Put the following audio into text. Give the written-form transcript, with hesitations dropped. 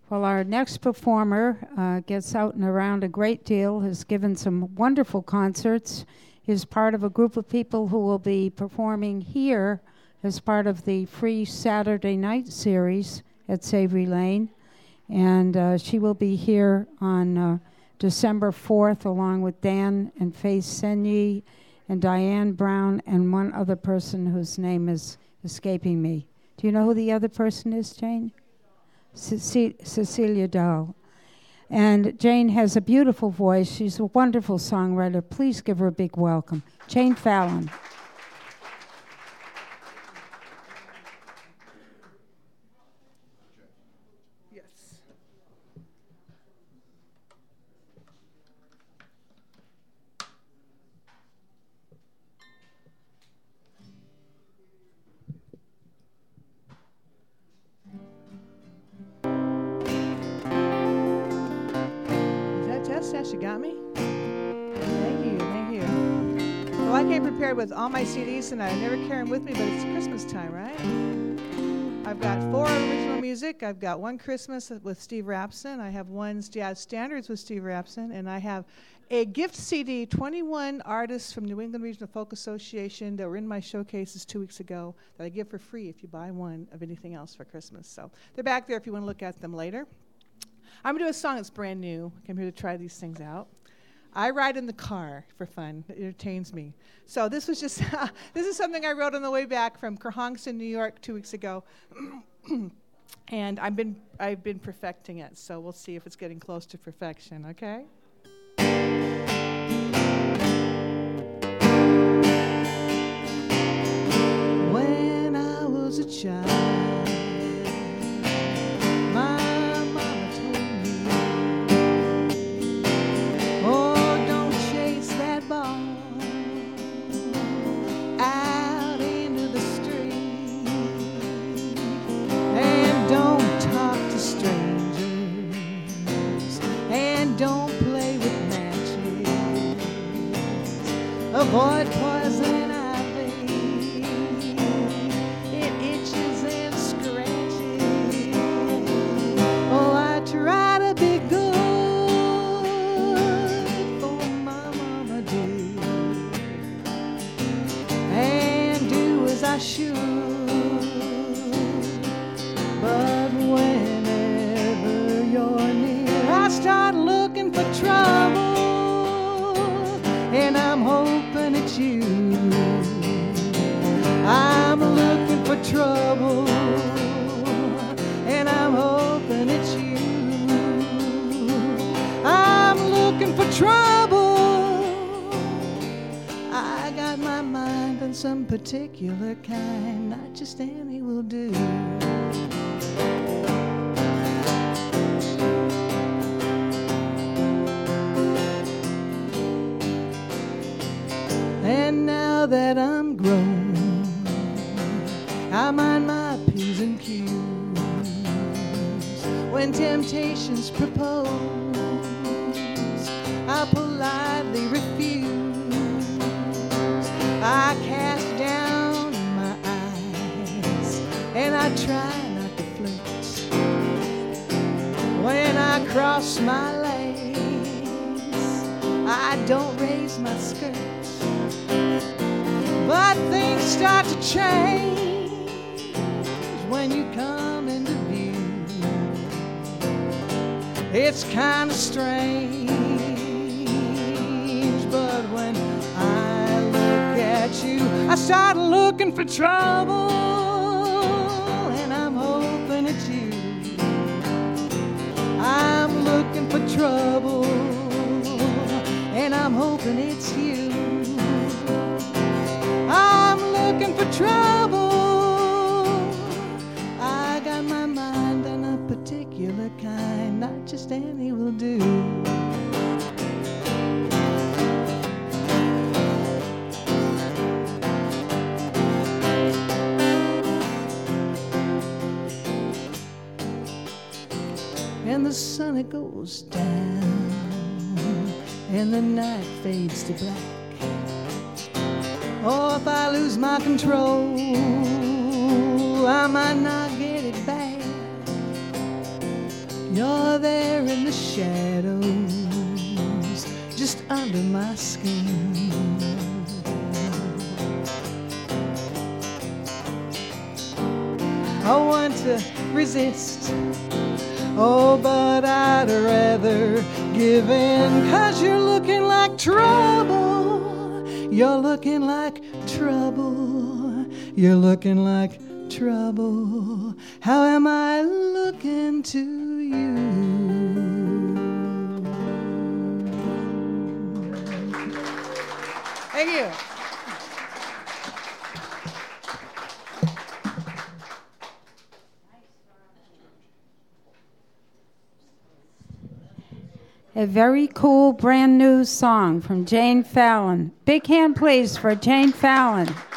Well, our next performer gets out and around a great deal, has given some wonderful concerts, is part of a group of people who will be performing here as part of the free Saturday night series at Savory Lane. And she will be here on December 4th, along with Dan and Faith Senyi and Diane Brown and one other person whose name is escaping me. Do you know who the other person is, Jane? Cecilia Dahl. And Jane has a beautiful voice. She's a wonderful songwriter. Please give her a big welcome. Jane Fallon. You got me? Thank you, thank you. Well, I came prepared with all my CDs tonight. I never carry them with me, but it's Christmas time, right? I've got 4 original music. I've got One Christmas with Steve Rapson. I have one Jazz Standards with Steve Rapson. And I have a gift CD, 21 artists from New England Regional Folk Association that were in my showcases 2 weeks ago that I give for free if you buy one of anything else for Christmas. So they're back there if you want to look at them later. I'm going to do a song that's brand new. I came here to try these things out. I ride in the car for fun. It entertains me. So this was just, this is something I wrote on the way back from Kerhonkson, New York 2 weeks ago. And I've been perfecting it. So we'll see if it's getting close to perfection, okay? When I was a child, avoid poison ivy. It itches and scratches. Oh, I try to be good for my mama dear, and do as I should. But whenever you're near, I start looking for trouble, and I'm hoping it's you. I'm looking for trouble, and I'm hoping it's you. I'm looking for trouble. I got my mind on some particular kind, not just any will do. And now that I'm grown, I mind my P's and Q's. When temptations propose, I politely refuse. I cast down my eyes, and I try not to flirt. When I cross my legs, I don't raise my skirt. But things start to change when you come into view. It's kind of strange, but when I look at you, I start looking for trouble, and I'm hoping it's you. I'm looking for trouble, and I'm hoping it's you. I'm looking for trouble. I got my mind on a particular kind, not just any will do. And the sun, it goes down, and the night fades to black. Oh, if I lose my control, I might not get it back. You're there in the shadows, just under my skin. I want to resist, oh, but I'd rather give in, 'cause you're looking like trouble. You're looking like trouble. You're looking like trouble. How am I looking to you? Thank you. A very cool brand new song from Jane Fallon. Big hand please for Jane Fallon.